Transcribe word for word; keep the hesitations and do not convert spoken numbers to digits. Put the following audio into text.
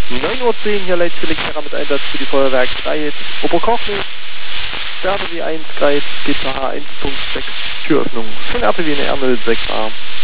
neun Uhr zehn, hier Leitgelenk mit Einsatz für die Feuerwerk drei Oberkochnitz. Sterne W eins, Kreis, G T H eins Punkt sechs, Türöffnung. Von R T W R null sechs A.